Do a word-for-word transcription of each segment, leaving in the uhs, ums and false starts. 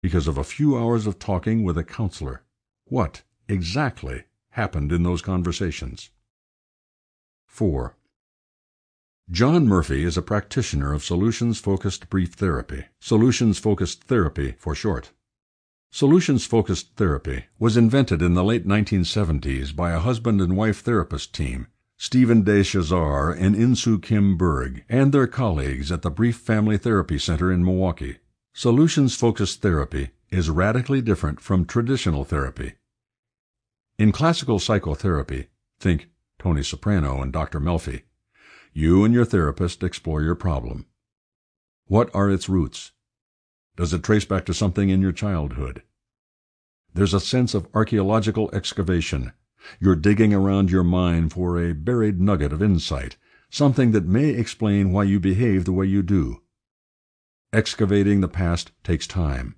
because of a few hours of talking with a counselor. What, exactly, happened in those conversations? four. John Murphy is a practitioner of solutions-focused brief therapy, solutions-focused therapy for short. Solutions-focused therapy was invented in the late nineteen seventies by a husband and wife therapist team, Stephen DeShazar and Insoo Kim Berg, and their colleagues at the Brief Family Therapy Center in Milwaukee. Solutions-focused therapy is radically different from traditional therapy. In classical psychotherapy, think Tony Soprano and Doctor Melfi, you and your therapist explore your problem. What are its roots? Does it trace back to something in your childhood? There's a sense of archaeological excavation. You're digging around your mind for a buried nugget of insight, something that may explain why you behave the way you do. Excavating the past takes time.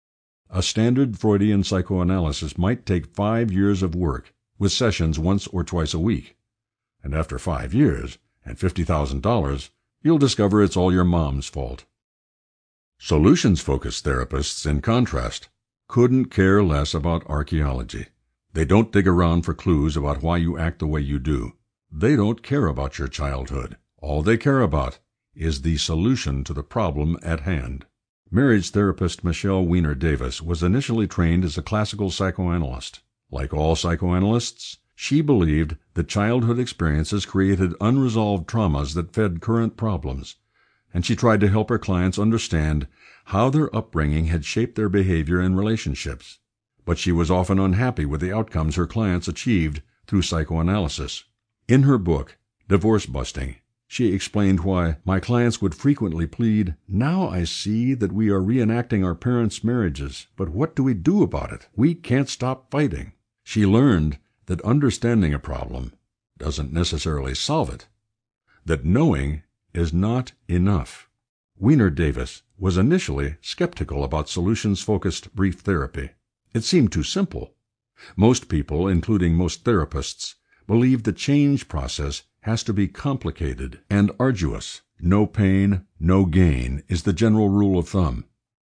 A standard Freudian psychoanalysis might take five years of work, with sessions once or twice a week. And after five years, and fifty thousand dollars, you'll discover it's all your mom's fault. Solutions-focused therapists, in contrast, couldn't care less about archaeology. They don't dig around for clues about why you act the way you do. They don't care about your childhood. All they care about is the solution to the problem at hand. Marriage therapist Michelle Weiner Davis was initially trained as a classical psychoanalyst. Like all psychoanalysts, she believed that childhood experiences created unresolved traumas that fed current problems, and she tried to help her clients understand how their upbringing had shaped their behavior in relationships. But she was often unhappy with the outcomes her clients achieved through psychoanalysis. In her book, Divorce Busting, she explained why my clients would frequently plead, "Now I see that we are reenacting our parents' marriages, but what do we do about it? We can't stop fighting." She learned that understanding a problem doesn't necessarily solve it, that knowing is not enough. Weiner Davis was initially skeptical about solutions-focused brief therapy. It seemed too simple. Most people, including most therapists, believe the change process has to be complicated and arduous. No pain, no gain is the general rule of thumb.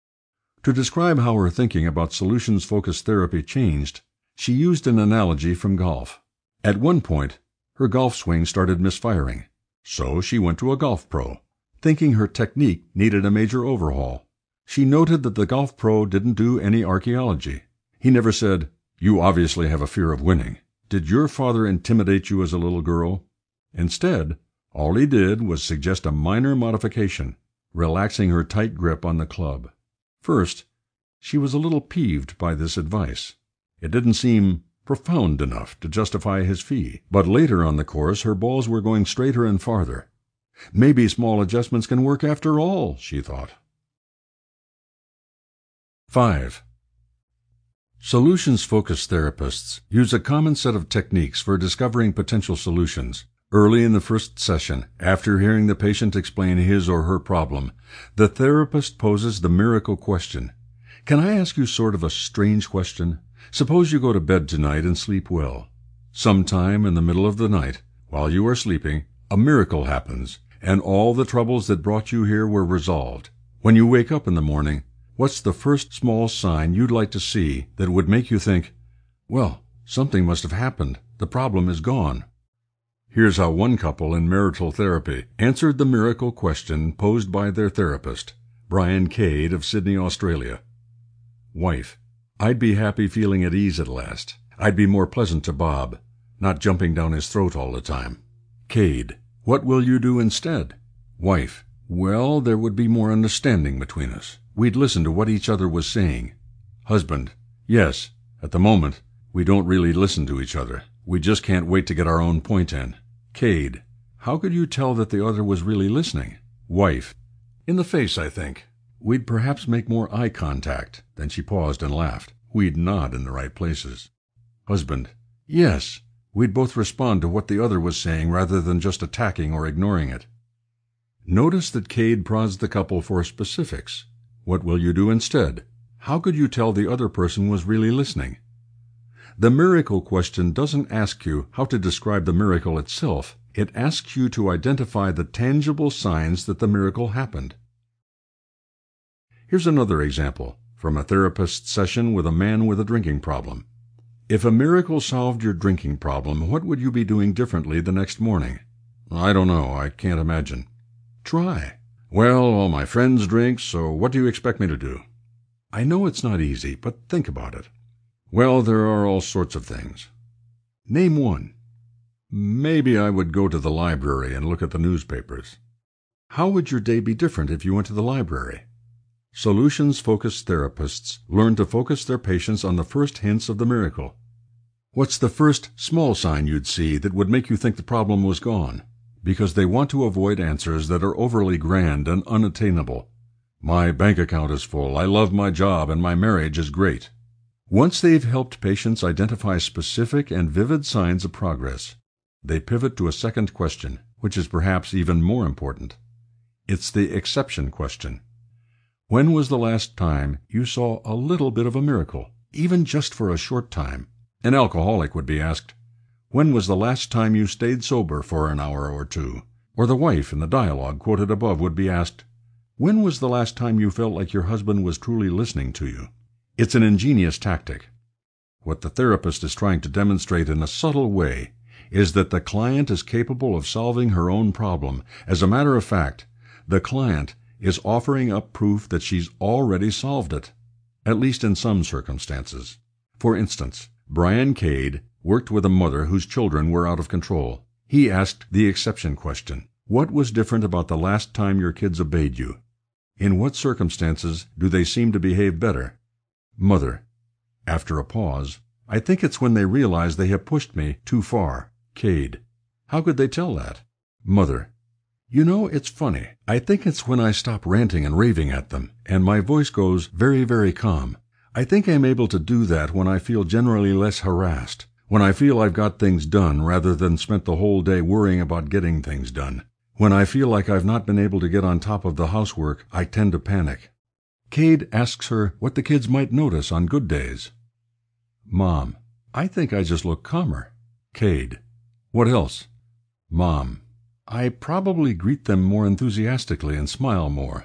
To describe how her thinking about solutions-focused therapy changed, she used an analogy from golf. At one point, her golf swing started misfiring, so she went to a golf pro, thinking her technique needed a major overhaul. She noted that the golf pro didn't do any archaeology. He never said, "You obviously have a fear of winning. Did your father intimidate you as a little girl?" Instead, all he did was suggest a minor modification, relaxing her tight grip on the club. First, she was a little peeved by this advice. It didn't seem profound enough to justify his fee, but later on the course her balls were going straighter and farther. Maybe small adjustments can work after all, she thought. five. Solutions-focused therapists use a common set of techniques for discovering potential solutions. Early in the first session, after hearing the patient explain his or her problem, the therapist poses the miracle question. "Can I ask you sort of a strange question? Suppose you go to bed tonight and sleep well. Sometime in the middle of the night, while you are sleeping, a miracle happens, and all the troubles that brought you here were resolved. When you wake up in the morning, what's the first small sign you'd like to see that would make you think, 'Well, something must have happened. The problem is gone'?" Here's how one couple in marital therapy answered the miracle question posed by their therapist, Brian Cade of Sydney, Australia. Wife: "I'd be happy feeling at ease at last. I'd be more pleasant to Bob, not jumping down his throat all the time." Cade: "What will you do instead?" Wife: "Well, there would be more understanding between us. We'd listen to what each other was saying." Husband: "Yes, at the moment, we don't really listen to each other. We just can't wait to get our own point in." Cade: "How could you tell that the other was really listening?" Wife: "In the face, I think. We'd perhaps make more eye contact." Then she paused and laughed. "We'd nod in the right places." Husband: "Yes, we'd both respond to what the other was saying rather than just attacking or ignoring it." Notice that Cade prods the couple for specifics. What will you do instead? How could you tell the other person was really listening? The miracle question doesn't ask you how to describe the miracle itself. It asks you to identify the tangible signs that the miracle happened. Here's another example. from a therapist session with a man with a drinking problem. If a miracle solved your drinking problem, what would you be doing differently the next morning? I don't know. I can't imagine. Try. Well, all my friends drink, so what do you expect me to do? I know it's not easy, but think about it. Well, there are all sorts of things. Name one. Maybe I would go to the library and look at the newspapers. How would your day be different if you went to the library? Solutions-focused therapists learn to focus their patients on the first hints of the miracle. What's the first small sign you'd see that would make you think the problem was gone? Because they want to avoid answers that are overly grand and unattainable. My bank account is full, I love my job, and my marriage is great. Once they've helped patients identify specific and vivid signs of progress, they pivot to a second question, which is perhaps even more important. It's the exception question. When was the last time you saw a little bit of a miracle, even just for a short time? An alcoholic would be asked, when was the last time you stayed sober for an hour or two? Or the wife in the dialogue quoted above would be asked, when was the last time you felt like your husband was truly listening to you? It's an ingenious tactic. What the therapist is trying to demonstrate in a subtle way is that the client is capable of solving her own problem. As a matter of fact, the client is offering up proof that she's already solved it, at least in some circumstances. For instance, Brian Cade worked with a mother whose children were out of control. He asked the exception question. What was different about the last time your kids obeyed you? In what circumstances do they seem to behave better? Mother. After a pause, I think it's when they realize they have pushed me too far. Cade. How could they tell that? Mother. You know, it's funny. I think it's when I stop ranting and raving at them, and my voice goes very, very calm. I think I'm able to do that when I feel generally less harassed, when I feel I've got things done rather than spent the whole day worrying about getting things done. When I feel like I've not been able to get on top of the housework, I tend to panic. Cade asks her what the kids might notice on good days. Mom. I think I just look calmer. Cade. What else? Mom. I probably greet them more enthusiastically and smile more.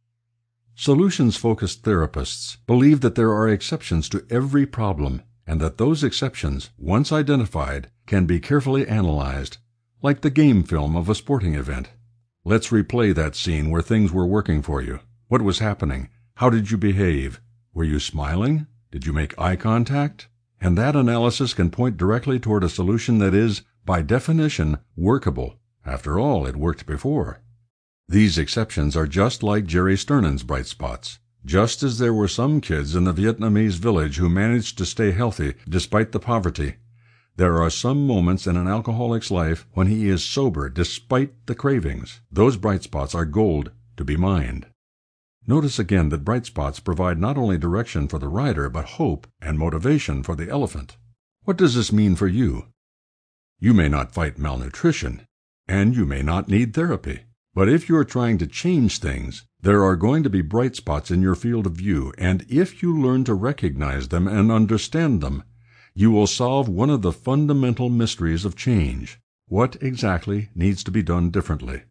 Solutions-focused therapists believe that there are exceptions to every problem, and that those exceptions, once identified, can be carefully analyzed, like the game film of a sporting event. Let's replay that scene where things were working for you. What was happening? How did you behave? Were you smiling? Did you make eye contact? And that analysis can point directly toward a solution that is, by definition, workable. After all, it worked before. These exceptions are just like Jerry Sternan's bright spots. Just as there were some kids in the Vietnamese village who managed to stay healthy despite the poverty, there are some moments in an alcoholic's life when he is sober despite the cravings. Those bright spots are gold to be mined. Notice again that bright spots provide not only direction for the rider, but hope and motivation for the elephant. What does this mean for you? You may not fight malnutrition, and you may not need therapy. But if you're trying to change things, there are going to be bright spots in your field of view, and if you learn to recognize them and understand them, you will solve one of the fundamental mysteries of change. What exactly needs to be done differently?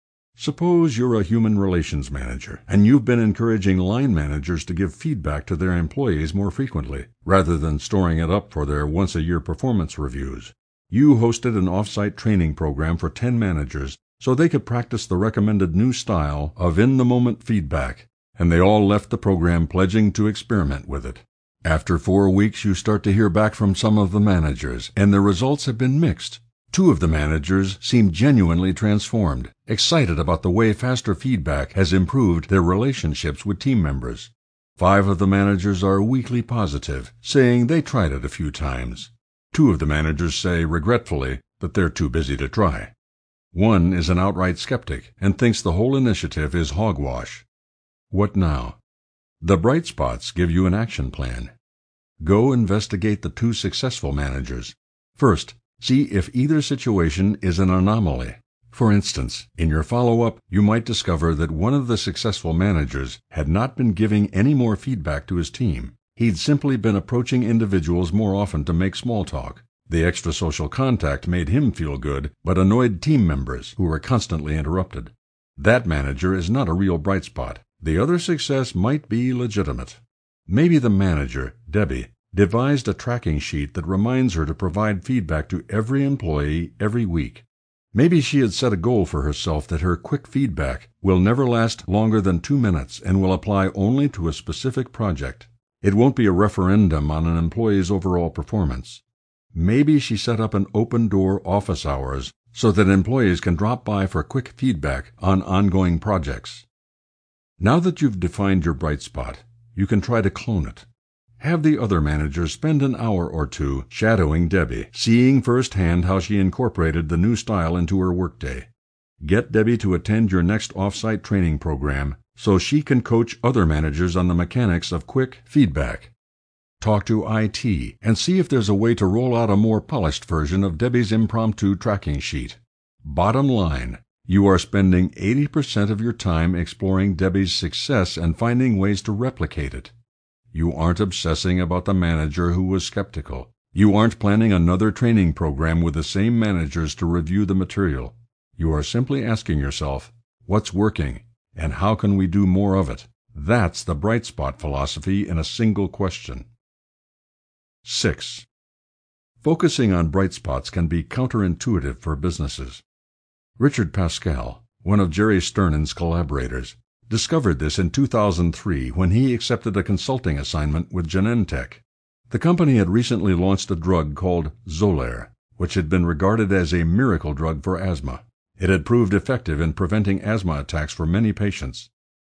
Suppose you're a human relations manager, and you've been encouraging line managers to give feedback to their employees more frequently, rather than storing it up for their once-a-year performance reviews. You hosted an off-site training program for ten managers so they could practice the recommended new style of in-the-moment feedback, and they all left the program pledging to experiment with it. After four weeks, you start to hear back from some of the managers, and the results have been mixed. Two of the managers seem genuinely transformed, excited about the way faster feedback has improved their relationships with team members. Five of the managers are weakly positive, saying they tried it a few times. Two of the managers say, regretfully, that they're too busy to try. One is an outright skeptic and thinks the whole initiative is hogwash. What now? The bright spots give you an action plan. Go investigate the two successful managers. First, see if either situation is an anomaly. For instance, in your follow-up, you might discover that one of the successful managers had not been giving any more feedback to his team. He'd simply been approaching individuals more often to make small talk. The extra social contact made him feel good, but annoyed team members who were constantly interrupted. That manager is not a real bright spot. The other success might be legitimate. Maybe the manager, Debbie, devised a tracking sheet that reminds her to provide feedback to every employee every week. Maybe she had set a goal for herself that her quick feedback will never last longer than two minutes and will apply only to a specific project. It won't be a referendum on an employee's overall performance. Maybe she set up an open-door office hours so that employees can drop by for quick feedback on ongoing projects. Now that you've defined your bright spot, you can try to clone it. Have the other managers spend an hour or two shadowing Debbie, seeing firsthand how she incorporated the new style into her workday. Get Debbie to attend your next off-site training program so she can coach other managers on the mechanics of quick feedback. Talk to I T and see if there's a way to roll out a more polished version of Debbie's impromptu tracking sheet. Bottom line, you are spending eighty percent of your time exploring Debbie's success and finding ways to replicate it. You aren't obsessing about the manager who was skeptical. You aren't planning another training program with the same managers to review the material. You are simply asking yourself, what's working, and how can we do more of it? That's the bright spot philosophy in a single question. Six. Focusing on bright spots can be counterintuitive for businesses. Richard Pascal, one of Jerry Sternan's collaborators, discovered this in two thousand three when he accepted a consulting assignment with Genentech. The company had recently launched a drug called Xolair, which had been regarded as a miracle drug for asthma. It had proved effective in preventing asthma attacks for many patients.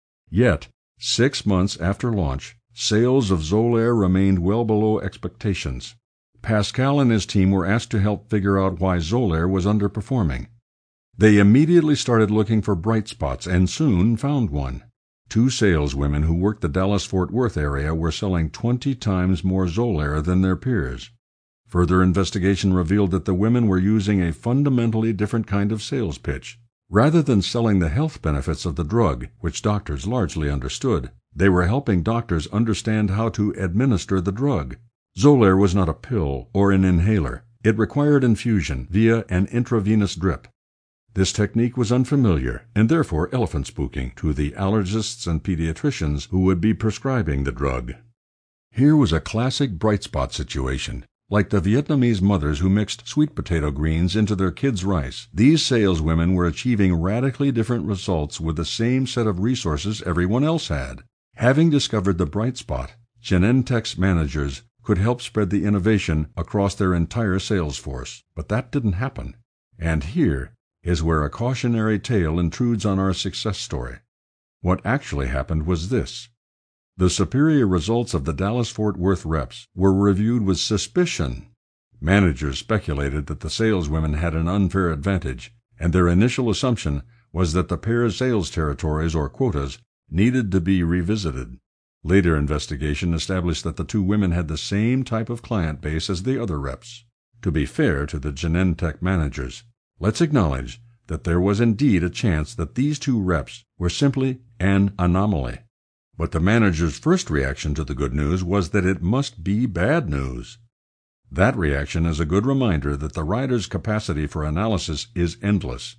Yet, six months after launch, sales of Xolair remained well below expectations. Pascal and his team were asked to help figure out why Xolair was underperforming. They immediately started looking for bright spots and soon found one. Two saleswomen who worked the Dallas-Fort Worth area were selling twenty times more Xolair than their peers. Further investigation revealed that the women were using a fundamentally different kind of sales pitch. Rather than selling the health benefits of the drug, which doctors largely understood, they were helping doctors understand how to administer the drug. Xolair was not a pill or an inhaler. It required infusion via an intravenous drip. This technique was unfamiliar and therefore elephant-spooking to the allergists and pediatricians who would be prescribing the drug. Here was a classic bright spot situation. Like the Vietnamese mothers who mixed sweet potato greens into their kids' rice, these saleswomen were achieving radically different results with the same set of resources everyone else had. Having discovered the bright spot, Genentech's managers could help spread the innovation across their entire sales force. But that didn't happen. And here is where a cautionary tale intrudes on our success story. What actually happened was this. The superior results of the Dallas-Fort Worth reps were reviewed with suspicion. Managers speculated that the saleswomen had an unfair advantage, and their initial assumption was that the pair's sales territories or quotas needed to be revisited. Later investigation established that the two women had the same type of client base as the other reps. To be fair to the Genentech managers, let's acknowledge that there was indeed a chance that these two reps were simply an anomaly. But the manager's first reaction to the good news was that it must be bad news. That reaction is a good reminder that the rider's capacity for analysis is endless.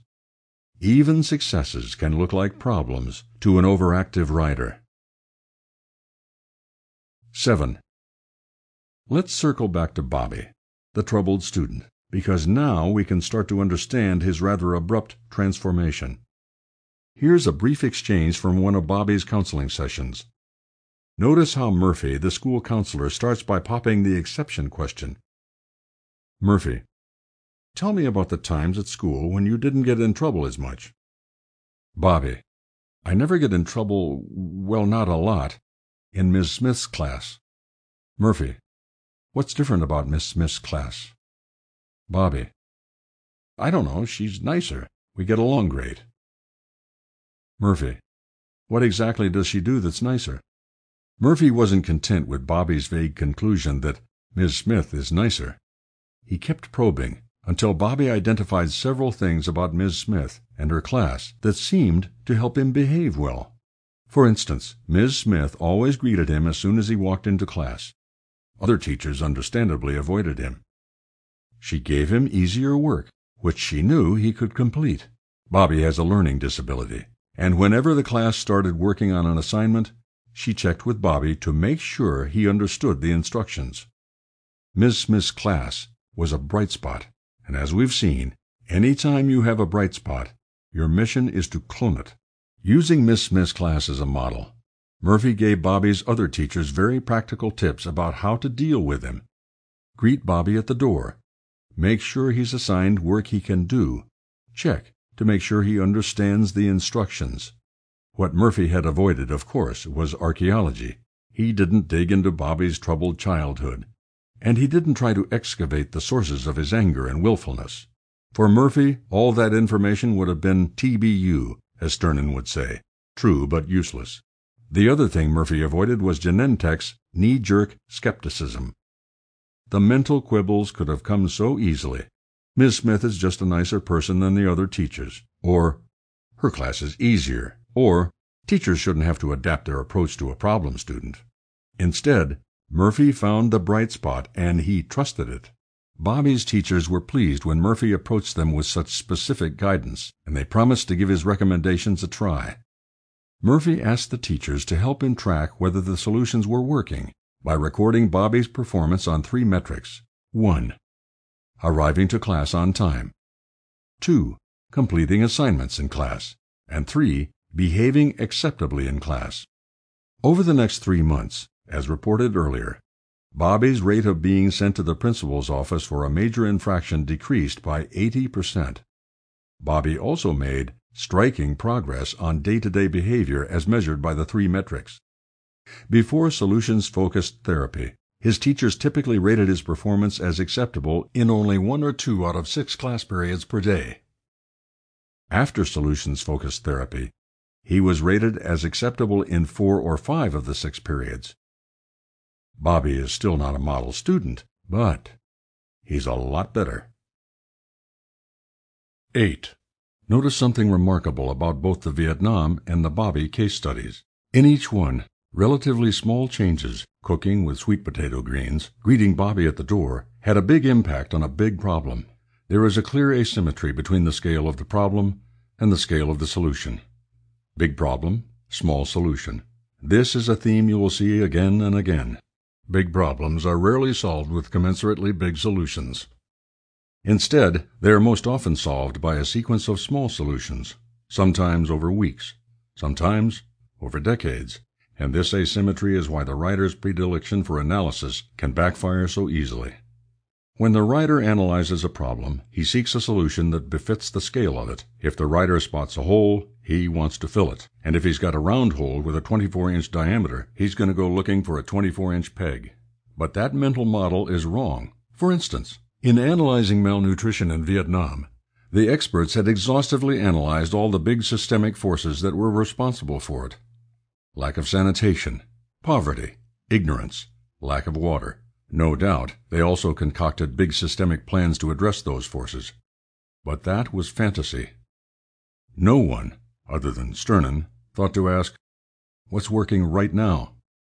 Even successes can look like problems to an overactive rider. Seven. Let's circle back to Bobby, the troubled student, because now we can start to understand his rather abrupt transformation. Here's a brief exchange from one of Bobby's counseling sessions. Notice how Murphy, the school counselor, starts by popping the exception question. Murphy: Tell me about the times at school when you didn't get in trouble as much. Bobby: I never get in trouble, well, not a lot, in Miss Smith's class. Murphy: What's different about Miss Smith's class? Bobby: I don't know, she's nicer. We get along great. Murphy: What exactly does she do that's nicer? Murphy wasn't content with Bobby's vague conclusion that Miss Smith is nicer. He kept probing until Bobby identified several things about Miss Smith and her class that seemed to help him behave well. For instance, Miss Smith always greeted him as soon as he walked into class. Other teachers understandably avoided him. She gave him easier work, which she knew he could complete. Bobby has a learning disability, and whenever the class started working on an assignment, she checked with Bobby to make sure he understood the instructions. Miss Smith's class was a bright spot, and as we've seen, any time you have a bright spot, your mission is to clone it. Using Miss Smith's class as a model, Murphy gave Bobby's other teachers very practical tips about how to deal with him. Greet Bobby at the door. Make sure he's assigned work he can do. Check to make sure he understands the instructions. What Murphy had avoided, of course, was archaeology. He didn't dig into Bobby's troubled childhood, and he didn't try to excavate the sources of his anger and willfulness. For Murphy, all that information would have been T B U, as Sternin would say, true but useless. The other thing Murphy avoided was Genentech's knee-jerk skepticism. The mental quibbles could have come so easily. Miss Smith is just a nicer person than the other teachers, or her class is easier, or teachers shouldn't have to adapt their approach to a problem student. Instead, Murphy found the bright spot, and he trusted it. Bobby's teachers were pleased when Murphy approached them with such specific guidance, and they promised to give his recommendations a try. Murphy asked the teachers to help him track whether the solutions were working by recording Bobby's performance on three metrics. one. Arriving to class on time. two. Completing assignments in class. And three. Behaving acceptably in class. Over the next three months, as reported earlier, Bobby's rate of being sent to the principal's office for a major infraction decreased by eighty percent. Bobby also made striking progress on day-to-day behavior as measured by the three metrics. Before solutions-focused therapy, his teachers typically rated his performance as acceptable in only one or two out of six class periods per day. After solutions-focused therapy, he was rated as acceptable in four or five of the six periods. Bobby is still not a model student, but he's a lot better. eight. Notice something remarkable about both the Vietnam and the Bobby case studies. In each one, relatively small changes, cooking with sweet potato greens, greeting Bobby at the door, had a big impact on a big problem. There is a clear asymmetry between the scale of the problem and the scale of the solution. Big problem, small solution. This is a theme you will see again and again. Big problems are rarely solved with commensurately big solutions. Instead, they are most often solved by a sequence of small solutions, sometimes over weeks, sometimes over decades, and this asymmetry is why the writer's predilection for analysis can backfire so easily. When the writer analyzes a problem, he seeks a solution that befits the scale of it. If the writer spots a hole, he wants to fill it. And if he's got a round hole with a twenty-four inch diameter, he's going to go looking for a twenty-four inch peg. But that mental model is wrong. For instance, in analyzing malnutrition in Vietnam, the experts had exhaustively analyzed all the big systemic forces that were responsible for it. Lack of sanitation, poverty, ignorance, lack of water. No doubt, they also concocted big systemic plans to address those forces. But that was fantasy. No one, other than Sternin, thought to ask, what's working right now?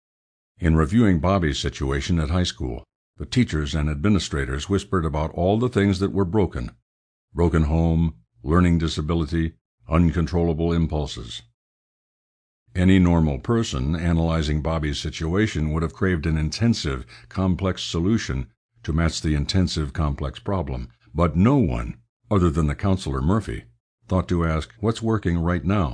In reviewing Bobby's situation at high school, the teachers and administrators whispered about all the things that were broken. Broken home, learning disability, uncontrollable impulses. Any normal person analyzing Bobby's situation would have craved an intensive, complex solution to match the intensive, complex problem. But no one, other than the counselor Murphy, thought to ask, what's working right now?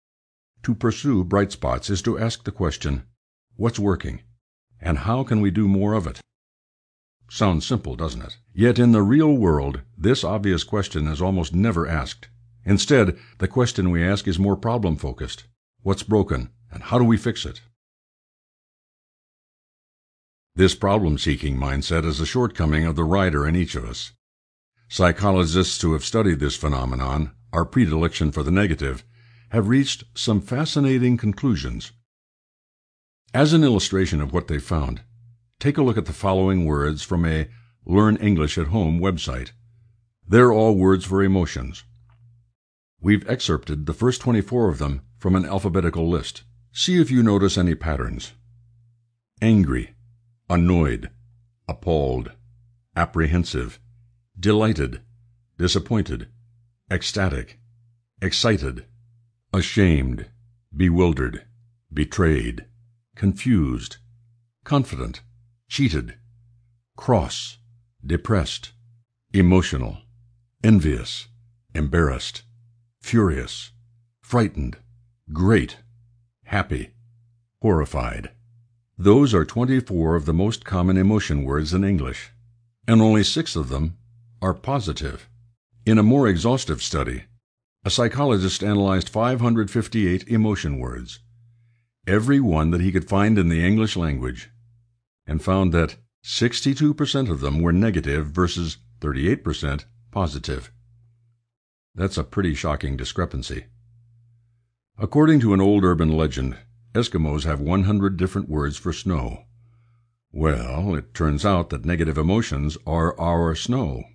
To pursue bright spots is to ask the question, what's working, and how can we do more of it? Sounds simple, doesn't it? Yet in the real world, this obvious question is almost never asked. Instead, the question we ask is more problem-focused. What's broken, and how do we fix it? This problem-seeking mindset is a shortcoming of the writer in each of us. Psychologists who have studied this phenomenon, our predilection for the negative, have reached some fascinating conclusions. As an illustration of what they found, take a look at the following words from a Learn English at Home website. They're all words for emotions. We've excerpted the first twenty-four of them from an alphabetical list. See if you notice any patterns. Angry, annoyed, appalled, apprehensive, delighted, disappointed, ecstatic, excited, ashamed, bewildered, betrayed, confused, confident, cheated, cross, depressed, emotional, envious, embarrassed, furious, frightened, great, happy, horrified. Those are twenty-four of the most common emotion words in English, and only six of them are positive. In a more exhaustive study, a psychologist analyzed five hundred fifty-eight emotion words, every one that he could find in the English language, and found that sixty-two percent of them were negative versus thirty-eight percent positive. That's a pretty shocking discrepancy. According to an old urban legend, Eskimos have one hundred different words for snow. Well, it turns out that negative emotions are our snow.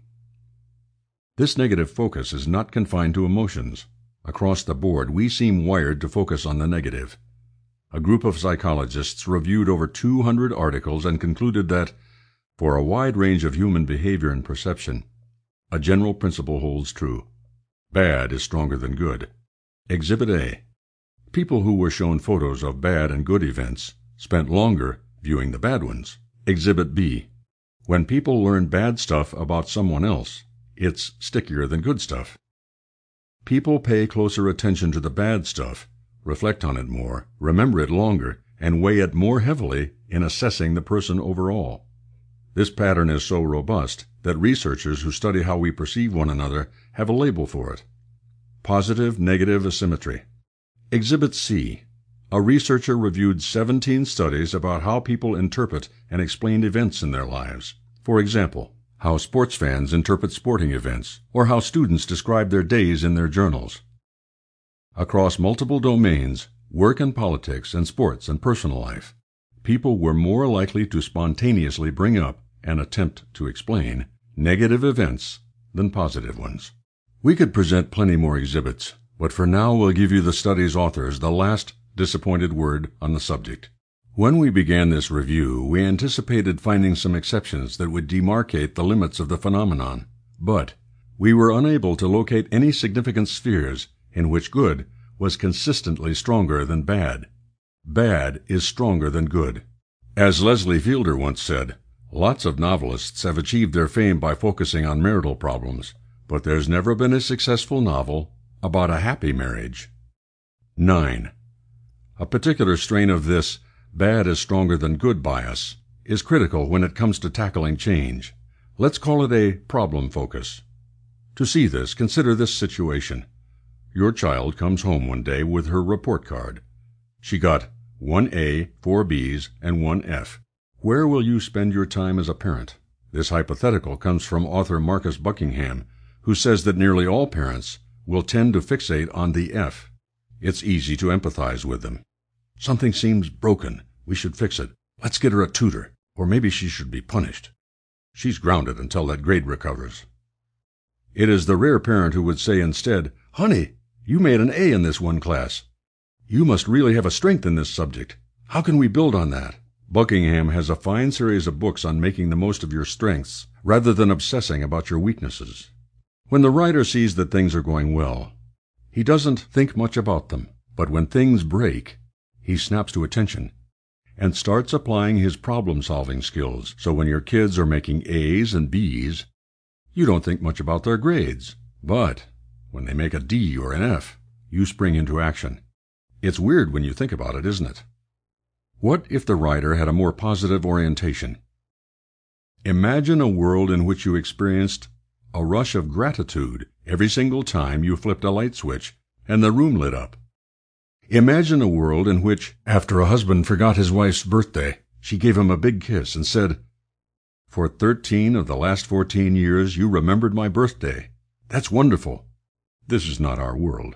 This negative focus is not confined to emotions. Across the board, we seem wired to focus on the negative. A group of psychologists reviewed over two hundred articles and concluded that, for a wide range of human behavior and perception, a general principle holds true. Bad is stronger than good. Exhibit A. People who were shown photos of bad and good events spent longer viewing the bad ones. Exhibit B. When people learn bad stuff about someone else, it's stickier than good stuff. People pay closer attention to the bad stuff, reflect on it more, remember it longer, and weigh it more heavily in assessing the person overall. This pattern is so robust that researchers who study how we perceive one another have a label for it: positive-negative asymmetry. Exhibit C. A researcher reviewed seventeen studies about how people interpret and explain events in their lives. For example, how sports fans interpret sporting events, or how students describe their days in their journals. Across multiple domains, work and politics and sports and personal life, people were more likely to spontaneously bring up and attempt to explain negative events than positive ones. We could present plenty more exhibits, but for now we'll give you the study's authors the last disappointed word on the subject. When we began this review, we anticipated finding some exceptions that would demarcate the limits of the phenomenon, but we were unable to locate any significant spheres in which good was consistently stronger than bad. Bad is stronger than good. As Leslie Fielder once said, lots of novelists have achieved their fame by focusing on marital problems, but there's never been a successful novel about a happy marriage. nine. A particular strain of this bad is stronger than good bias is critical when it comes to tackling change. Let's call it a problem focus. To see this, consider this situation. Your child comes home one day with her report card. She got one A, four B's, and one F. Where will you spend your time as a parent? This hypothetical comes from author Marcus Buckingham, who says that nearly all parents will tend to fixate on the F. It's easy to empathize with them. Something seems broken. We should fix it. Let's get her a tutor, or maybe she should be punished. She's grounded until that grade recovers. It is the rare parent who would say instead, "Honey, you made an A in this one class. You must really have a strength in this subject. How can we build on that?" Buckingham has a fine series of books on making the most of your strengths rather than obsessing about your weaknesses. When the writer sees that things are going well, he doesn't think much about them, but when things break, he snaps to attention and starts applying his problem-solving skills. So when your kids are making A's and B's, you don't think much about their grades. But when they make a D or an F, you spring into action. It's weird when you think about it, isn't it? What if the writer had a more positive orientation? Imagine a world in which you experienced a rush of gratitude every single time you flipped a light switch and the room lit up. Imagine a world in which, after a husband forgot his wife's birthday, she gave him a big kiss and said, "For thirteen of the last fourteen years you remembered my birthday. That's wonderful." This is not our world.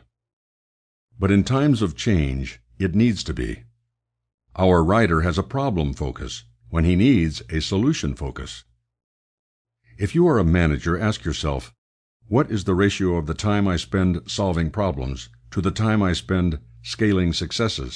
But in times of change, it needs to be. Our writer has a problem focus when he needs a solution focus. If you are a manager, ask yourself, what is the ratio of the time I spend solving problems to the time I spend scaling successes?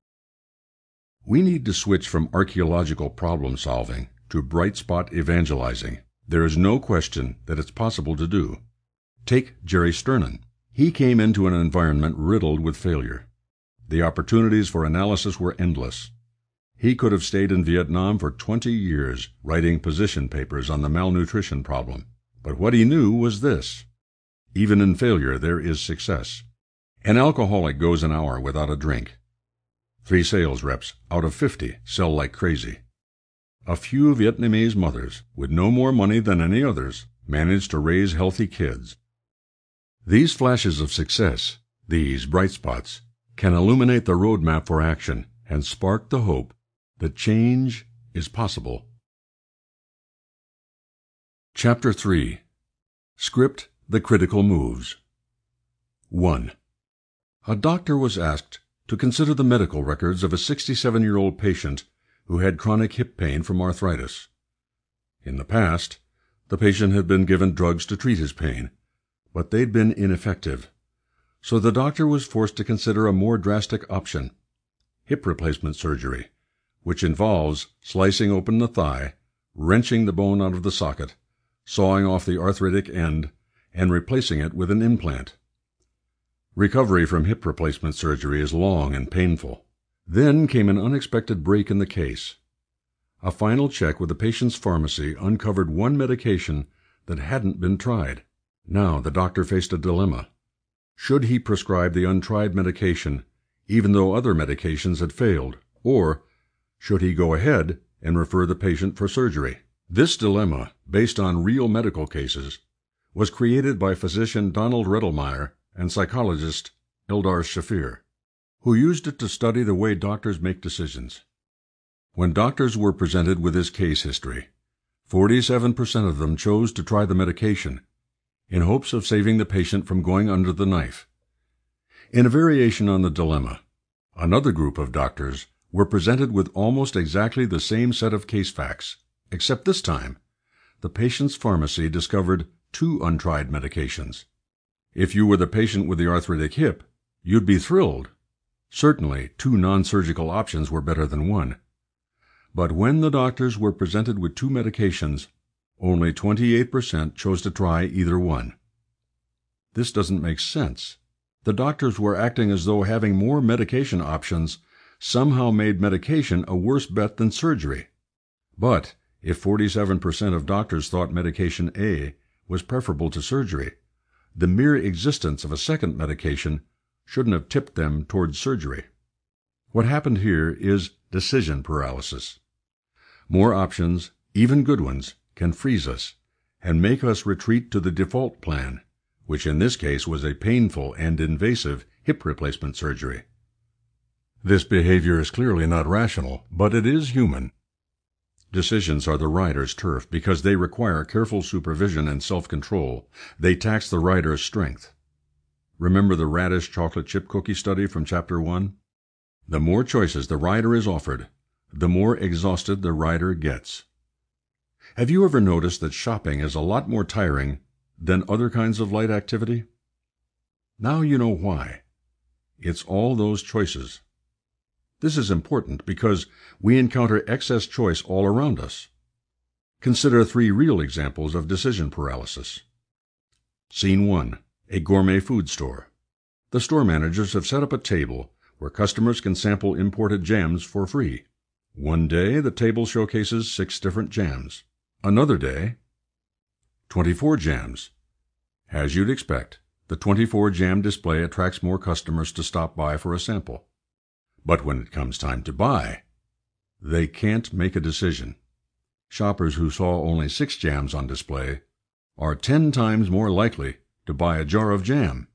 We need to switch from archaeological problem solving to bright spot evangelizing. There is no question that it's possible to do. Take Jerry Sternin. He came into an environment riddled with failure. The opportunities for analysis were endless. He could have stayed in Vietnam for twenty years, writing position papers on the malnutrition problem. But what he knew was this: even in failure there is success. An alcoholic goes an hour without a drink. Three sales reps out of fifty sell like crazy. A few Vietnamese mothers, with no more money than any others, manage to raise healthy kids. These flashes of success, these bright spots, can illuminate the roadmap for action and spark the hope that change is possible. Chapter three. Script the Critical Moves. one. A doctor was asked to consider the medical records of a sixty-seven-year-old patient who had chronic hip pain from arthritis. In the past, the patient had been given drugs to treat his pain, but they'd been ineffective. So the doctor was forced to consider a more drastic option: hip replacement surgery, which involves slicing open the thigh, wrenching the bone out of the socket, sawing off the arthritic end, and replacing it with an implant. Recovery from hip replacement surgery is long and painful. Then came an unexpected break in the case. A final check with the patient's pharmacy uncovered one medication that hadn't been tried. Now the doctor faced a dilemma. Should he prescribe the untried medication, even though other medications had failed, or should he go ahead and refer the patient for surgery? This dilemma, based on real medical cases, was created by physician Donald Rettelmeyer and psychologist Eldar Shafir, who used it to study the way doctors make decisions. When doctors were presented with this case history, forty-seven percent of them chose to try the medication, in hopes of saving the patient from going under the knife. In a variation on the dilemma, another group of doctors were presented with almost exactly the same set of case facts, except this time, the patient's pharmacy discovered two untried medications. If you were the patient with the arthritic hip, you'd be thrilled. Certainly, two non-surgical options were better than one. But when the doctors were presented with two medications, only twenty-eight percent chose to try either one. This doesn't make sense. The doctors were acting as though having more medication options somehow made medication a worse bet than surgery. But if forty-seven percent of doctors thought medication A was preferable to surgery, the mere existence of a second medication shouldn't have tipped them towards surgery. What happened here is decision paralysis. More options, even good ones, can freeze us and make us retreat to the default plan, which in this case was a painful and invasive hip replacement surgery. This behavior is clearly not rational, but it is human. Decisions are the rider's turf because they require careful supervision and self-control. They tax the rider's strength. Remember the radish chocolate chip cookie study from Chapter one? The more choices the rider is offered, the more exhausted the rider gets. Have you ever noticed that shopping is a lot more tiring than other kinds of light activity? Now you know why. It's all those choices. This is important because we encounter excess choice all around us. Consider three real examples of decision paralysis. Scene one. A gourmet food store. The store managers have set up a table where customers can sample imported jams for free. One day, the table showcases six different jams. Another day, twenty-four jams. As you'd expect, the twenty-four jam display attracts more customers to stop by for a sample. But when it comes time to buy, they can't make a decision. Shoppers who saw only six jams on display are ten times more likely to buy a jar of jam.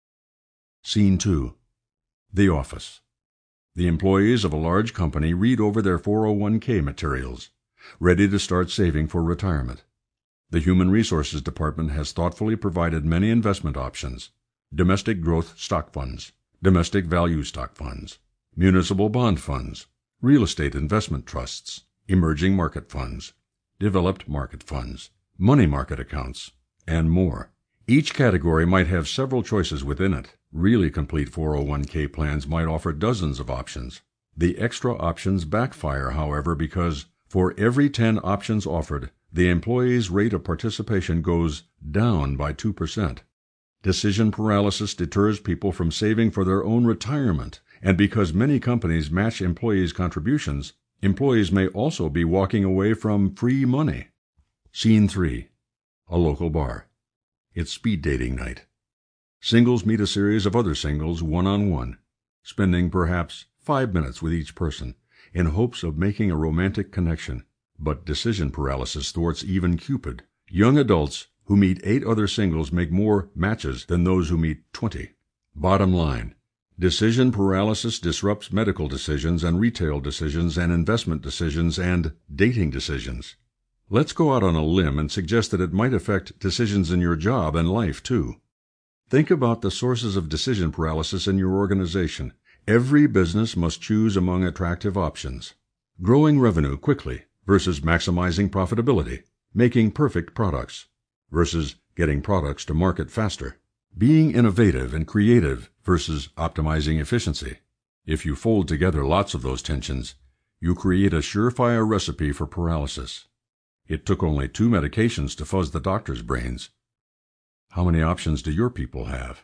Scene two. The office. The employees of a large company read over their four oh one k materials, ready to start saving for retirement. The Human Resources Department has thoughtfully provided many investment options: domestic growth stock funds, domestic value stock funds, municipal bond funds, real estate investment trusts, emerging market funds, developed market funds, money market accounts, and more. Each category might have several choices within it. Really complete four oh one k plans might offer dozens of options. The extra options backfire, however, because for every ten options offered, the employee's rate of participation goes down by two percent. Decision paralysis deters people from saving for their own retirement, and because many companies match employees' contributions, Employees may also be walking away from free money. Scene three. A local bar. It's speed dating night. Singles meet a series of other singles one-on-one, spending perhaps five minutes with each person in hopes of making a romantic connection. But decision paralysis thwarts even Cupid. Young adults who meet eight other singles make more matches than those who meet twenty. Bottom line, decision paralysis disrupts medical decisions and retail decisions and investment decisions and dating decisions. Let's go out on a limb and suggest that it might affect decisions in your job and life, too. Think about the sources of decision paralysis in your organization. Every business must choose among attractive options. Growing revenue quickly versus maximizing profitability. Making perfect products versus getting products to market faster. Being innovative and creative versus optimizing efficiency. If you fold together lots of those tensions, you create a surefire recipe for paralysis. It took only two medications to fuzz the doctor's brains. How many options do your people have?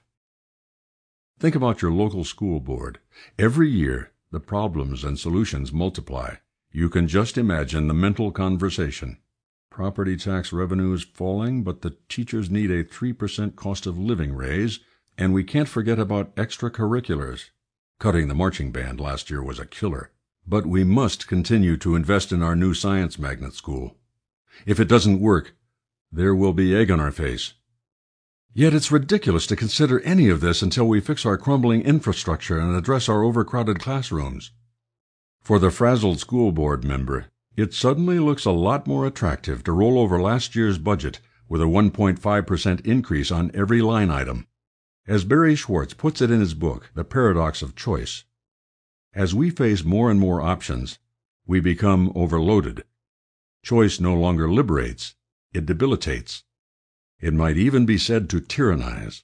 Think about your local school board. Every year, the problems and solutions multiply. You can just imagine the mental conversation. Property tax revenue is falling, but the teachers need a three percent cost of living raise, and we can't forget about extracurriculars. Cutting the marching band last year was a killer. But we must continue to invest in our new science magnet school. If it doesn't work, there will be egg on our face. Yet it's ridiculous to consider any of this until we fix our crumbling infrastructure and address our overcrowded classrooms. For the frazzled school board member, it suddenly looks a lot more attractive to roll over last year's budget with a one point five percent increase on every line item. As Barry Schwartz puts it in his book, The Paradox of Choice, as we face more and more options, we become overloaded. Choice no longer liberates, it debilitates. It might even be said to tyrannize.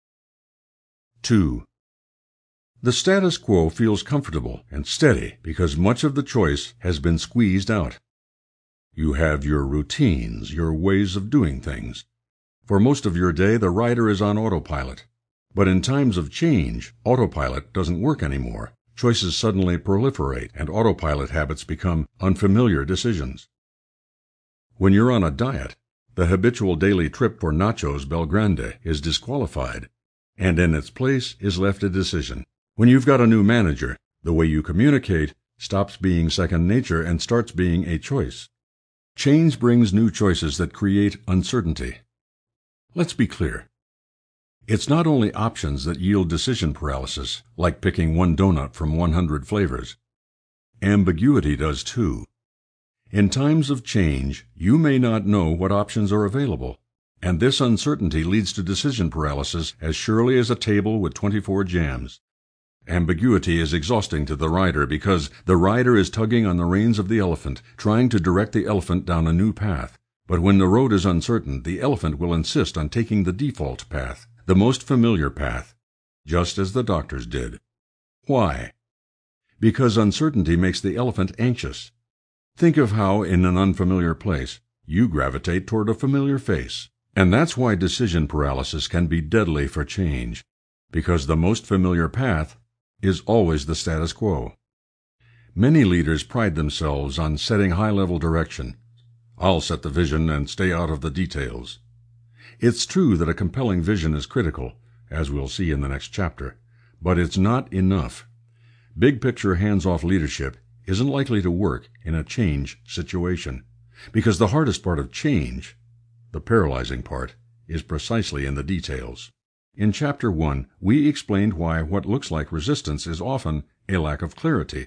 two. The status quo feels comfortable and steady because much of the choice has been squeezed out. You have your routines, your ways of doing things. For most of your day, the rider is on autopilot. But in times of change, autopilot doesn't work anymore. Choices suddenly proliferate, and autopilot habits become unfamiliar decisions. When you're on a diet, the habitual daily trip for nachos Belgrande is disqualified, and in its place is left a decision. When you've got a new manager, the way you communicate stops being second nature and starts being a choice. Change brings new choices that create uncertainty. Let's be clear. It's not only options that yield decision paralysis, like picking one donut from one hundred flavors. Ambiguity does too. In times of change, you may not know what options are available, and this uncertainty leads to decision paralysis as surely as a table with twenty-four jams. Ambiguity is exhausting to the rider because the rider is tugging on the reins of the elephant, trying to direct the elephant down a new path. But when the road is uncertain, the elephant will insist on taking the default path, the most familiar path, just as the doctors did. Why? Because uncertainty makes the elephant anxious. Think of how, in an unfamiliar place, you gravitate toward a familiar face. And that's why decision paralysis can be deadly for change, because the most familiar path is always the status quo. Many leaders pride themselves on setting high-level direction. I'll set the vision and stay out of the details. It's true that a compelling vision is critical, as we'll see in the next chapter, but it's not enough. Big-picture hands-off leadership isn't likely to work in a change situation, because the hardest part of change, the paralyzing part, is precisely in the details. In Chapter one, we explained why what looks like resistance is often a lack of clarity.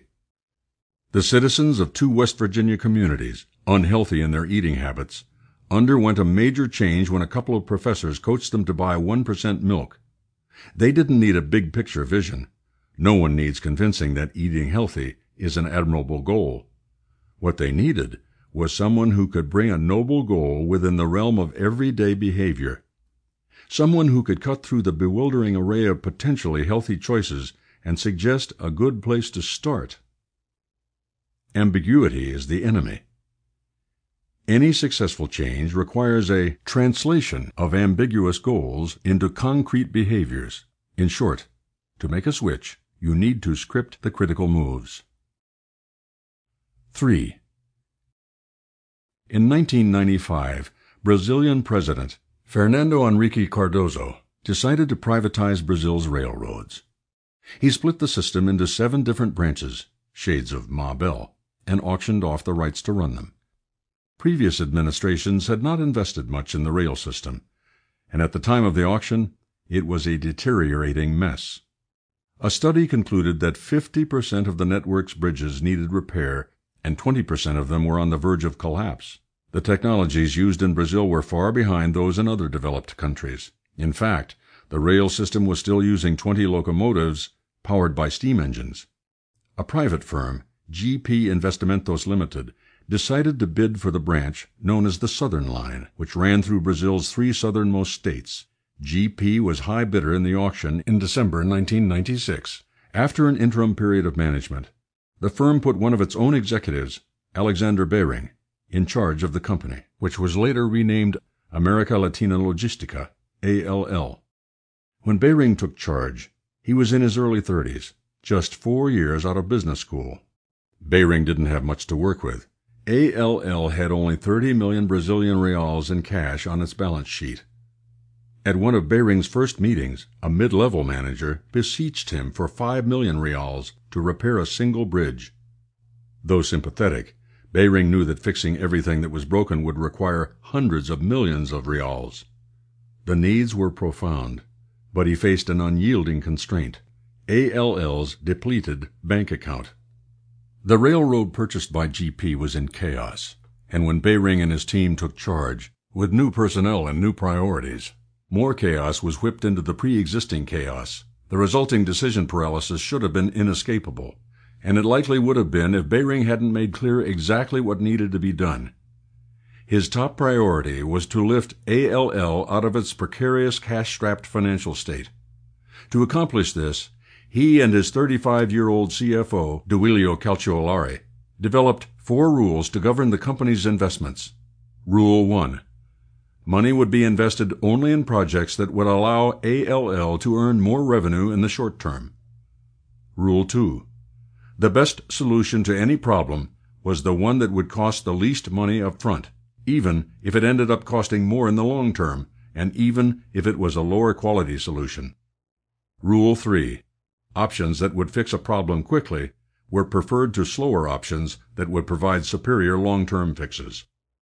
The citizens of two West Virginia communities, unhealthy in their eating habits, underwent a major change when a couple of professors coached them to buy one percent milk. They didn't need a big-picture vision. No one needs convincing that eating healthy is an admirable goal. What they needed was someone who could bring a noble goal within the realm of everyday behavior. Someone who could cut through the bewildering array of potentially healthy choices and suggest a good place to start. Ambiguity is the enemy. Any successful change requires a translation of ambiguous goals into concrete behaviors. In short, to make a switch, you need to script the critical moves. three. In nineteen ninety-five, Brazilian President Fernando Henrique Cardoso decided to privatize Brazil's railroads. He split the system into seven different branches, shades of Ma Bell, and auctioned off the rights to run them. Previous administrations had not invested much in the rail system, and at the time of the auction, it was a deteriorating mess. A study concluded that fifty percent of the network's bridges needed repair, and twenty percent of them were on the verge of collapse. The technologies used in Brazil were far behind those in other developed countries. In fact, the rail system was still using twenty locomotives powered by steam engines. A private firm, G P Investimentos Limited, decided to bid for the branch known as the Southern Line, which ran through Brazil's three southernmost states. G P was high bidder in the auction in December nineteen ninety-six. After an interim period of management, the firm put one of its own executives, Alexander Behring, in charge of the company, which was later renamed America Latina Logistica, A L L. When Behring took charge, he was in his early thirties, just four years out of business school. Behring didn't have much to work with. A L L had only thirty million Brazilian reals in cash on its balance sheet. At one of Behring's first meetings, a mid-level manager beseeched him for five million reals to repair a single bridge. Though sympathetic, Behring knew that fixing everything that was broken would require hundreds of millions of reals. The needs were profound, but he faced an unyielding constraint: A L L's depleted bank account. The railroad purchased by G P was in chaos, and when Behring and his team took charge, with new personnel and new priorities, more chaos was whipped into the pre-existing chaos. The resulting decision paralysis should have been inescapable, and it likely would have been if Behring hadn't made clear exactly what needed to be done. His top priority was to lift A L L out of its precarious cash-strapped financial state. To accomplish this, he and his thirty-five-year-old C F O, Duilio Calciolari, developed four rules to govern the company's investments. Rule one. Money would be invested only in projects that would allow A L L to earn more revenue in the short term. Rule two. The best solution to any problem was the one that would cost the least money up front, even if it ended up costing more in the long term, and even if it was a lower quality solution. Rule three. Options that would fix a problem quickly were preferred to slower options that would provide superior long-term fixes.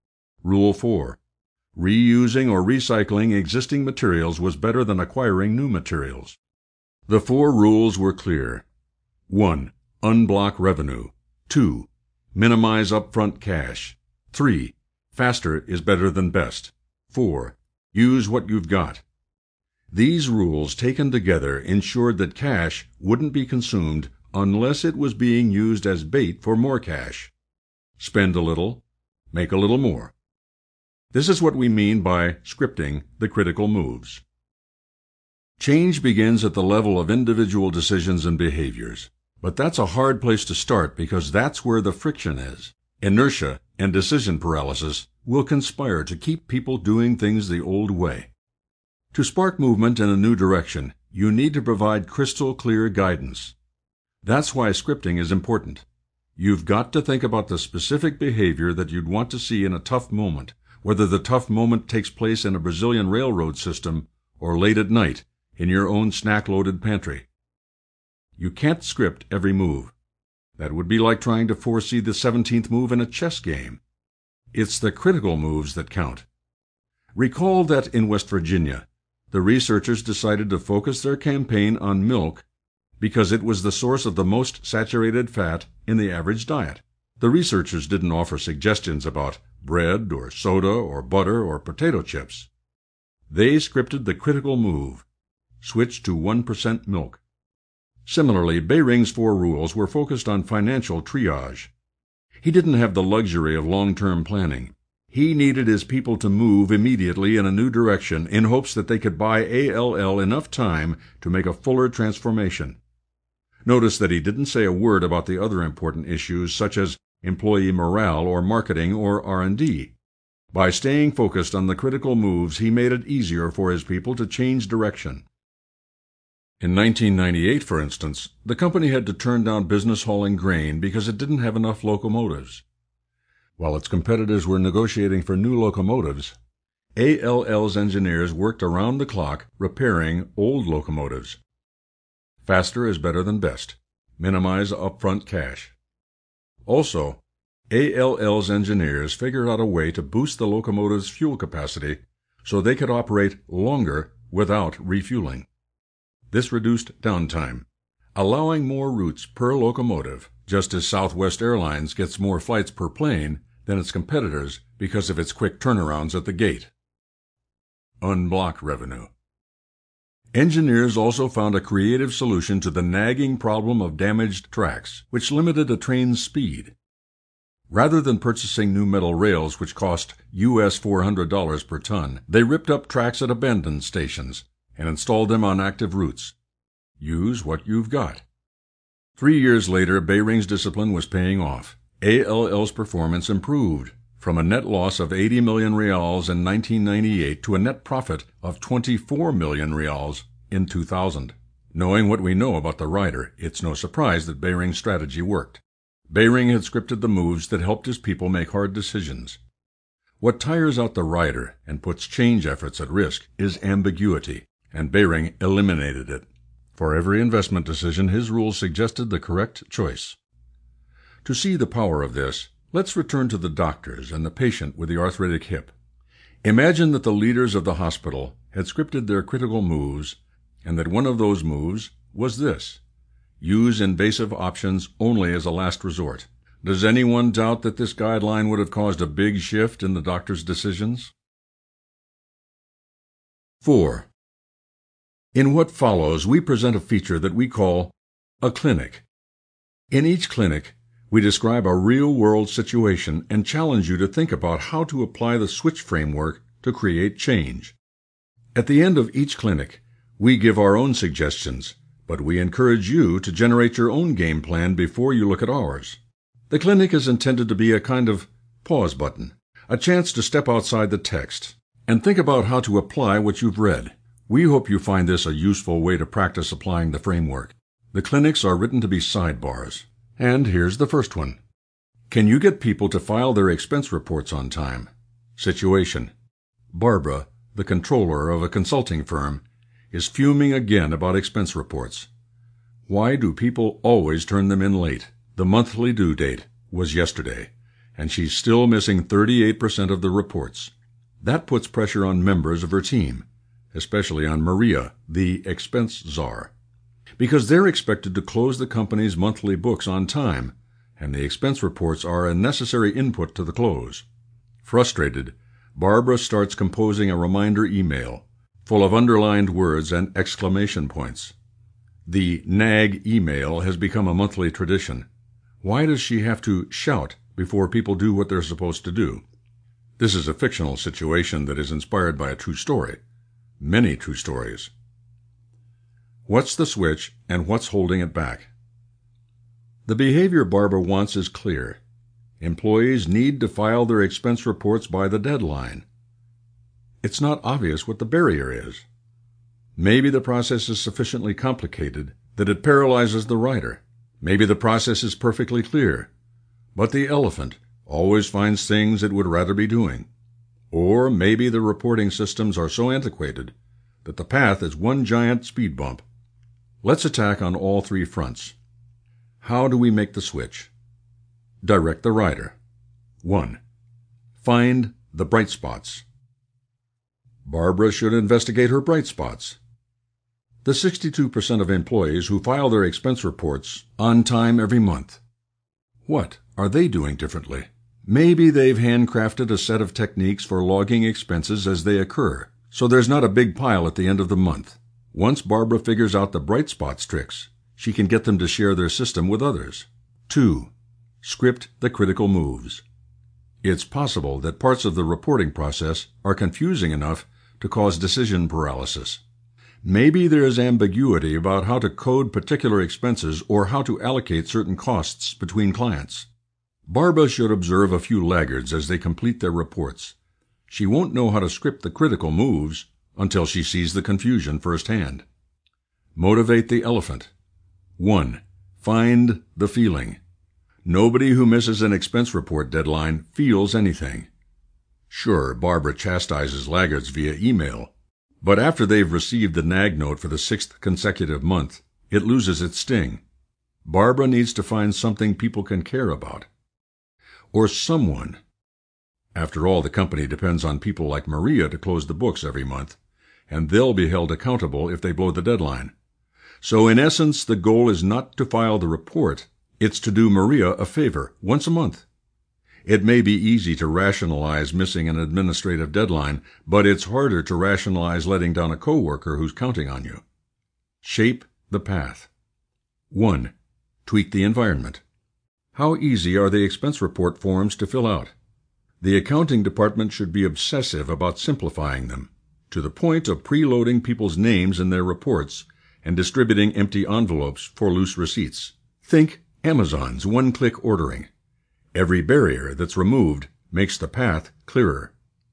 Rule four. Reusing or recycling existing materials was better than acquiring new materials. The four rules were clear. one. Unblock revenue. two. Minimize upfront cash. three. Faster is better than best. four. Use what you've got. These rules taken together ensured that cash wouldn't be consumed unless it was being used as bait for more cash. Spend a little, make a little more. This is what we mean by scripting the critical moves. Change begins at the level of individual decisions and behaviors, but that's a hard place to start because that's where the friction is. Inertia and decision paralysis will conspire to keep people doing things the old way. To spark movement in a new direction, you need to provide crystal clear guidance. That's why scripting is important. You've got to think about the specific behavior that you'd want to see in a tough moment, whether the tough moment takes place in a Brazilian railroad system or late at night in your own snack-loaded pantry. You can't script every move. That would be like trying to foresee the seventeenth move in a chess game. It's the critical moves that count. Recall that in West Virginia, the researchers decided to focus their campaign on milk because it was the source of the most saturated fat in the average diet. The researchers didn't offer suggestions about bread or soda or butter or potato chips. They scripted the critical move: switch to one percent milk. Similarly, Behring's four rules were focused on financial triage. He didn't have the luxury of long-term planning. He needed his people to move immediately in a new direction in hopes that they could buy A L L enough time to make a fuller transformation. Notice that he didn't say a word about the other important issues such as employee morale or marketing or R and D. By staying focused on the critical moves, he made it easier for his people to change direction. In nineteen ninety-eight, for instance, the company had to turn down business hauling grain because it didn't have enough locomotives. While its competitors were negotiating for new locomotives, A L L's engineers worked around the clock repairing old locomotives. Faster is better than best. Minimize upfront cash. Also, A L L's engineers figured out a way to boost the locomotive's fuel capacity so they could operate longer without refueling. This reduced downtime, allowing more routes per locomotive, just as Southwest Airlines gets more flights per plane than its competitors because of its quick turnarounds at the gate. Unblock revenue. Engineers also found a creative solution to the nagging problem of damaged tracks, which limited a train's speed. Rather than purchasing new metal rails which cost U S four hundred dollars per ton, they ripped up tracks at abandoned stations and installed them on active routes. Use what you've got. Three years later, Behring's discipline was paying off. A L L's performance improved from a net loss of eighty million reals in nineteen ninety-eight to a net profit of twenty-four million reals in two thousand. Knowing what we know about the rider, it's no surprise that Behring's strategy worked. Behring had scripted the moves that helped his people make hard decisions. What tires out the rider and puts change efforts at risk is ambiguity, and Behring eliminated it. For every investment decision, his rules suggested the correct choice. To see the power of this, let's return to the doctors and the patient with the arthritic hip. Imagine that the leaders of the hospital had scripted their critical moves, and that one of those moves was this: use invasive options only as a last resort. Does anyone doubt that this guideline would have caused a big shift in the doctor's decisions? Four. In what follows, we present a feature that we call a clinic. In each clinic, we describe a real-world situation and challenge you to think about how to apply the switch framework to create change. At the end of each clinic, we give our own suggestions, but we encourage you to generate your own game plan before you look at ours. The clinic is intended to be a kind of pause button, a chance to step outside the text and think about how to apply what you've read. We hope you find this a useful way to practice applying the framework. The clinics are written to be sidebars. And here's the first one. Can you get people to file their expense reports on time? Situation. Barbara, the controller of a consulting firm, is fuming again about expense reports. Why do people always turn them in late? The monthly due date was yesterday, and she's still missing thirty-eight percent of the reports. That puts pressure on members of her team, especially on Maria, the expense czar, because they're expected to close the company's monthly books on time, and the expense reports are a necessary input to the close. Frustrated, Barbara starts composing a reminder email, full of underlined words and exclamation points. The nag email has become a monthly tradition. Why does she have to shout before people do what they're supposed to do? This is a fictional situation that is inspired by a true story. Many true stories. What's the switch and what's holding it back? The behavior Barbara wants is clear. Employees need to file their expense reports by the deadline. It's not obvious what the barrier is. Maybe the process is sufficiently complicated that it paralyzes the writer. Maybe the process is perfectly clear, but the elephant always finds things it would rather be doing. Or maybe the reporting systems are so antiquated that the path is one giant speed bump. Let's attack on all three fronts. How do we make the switch? Direct the writer. One. Find the bright spots. Barbara should investigate her bright spots. The sixty-two percent of employees who file their expense reports on time every month. What are they doing differently? Maybe they've handcrafted a set of techniques for logging expenses as they occur, so there's not a big pile at the end of the month. Once Barbara figures out the bright spots tricks, she can get them to share their system with others. Two. Script the critical moves. It's possible that parts of the reporting process are confusing enough to cause decision paralysis. Maybe there is ambiguity about how to code particular expenses or how to allocate certain costs between clients. Barbara should observe a few laggards as they complete their reports. She won't know how to script the critical moves until she sees the confusion firsthand. Motivate the elephant. One. Find the feeling. Nobody who misses an expense report deadline feels anything. Sure, Barbara chastises laggards via email, but after they've received the nag note for the sixth consecutive month, it loses its sting. Barbara needs to find something people can care about. Or someone. After all, the company depends on people like Maria to close the books every month, and they'll be held accountable if they blow the deadline. So in essence, the goal is not to file the report, it's to do Maria a favor once a month. It may be easy to rationalize missing an administrative deadline, but it's harder to rationalize letting down a coworker who's counting on you. Shape the path. One. Tweak the environment. How easy are the expense report forms to fill out? The accounting department should be obsessive about simplifying them, to the point of preloading people's names in their reports and distributing empty envelopes for loose receipts. Think Amazon's one-click ordering. Every barrier that's removed makes the path clearer.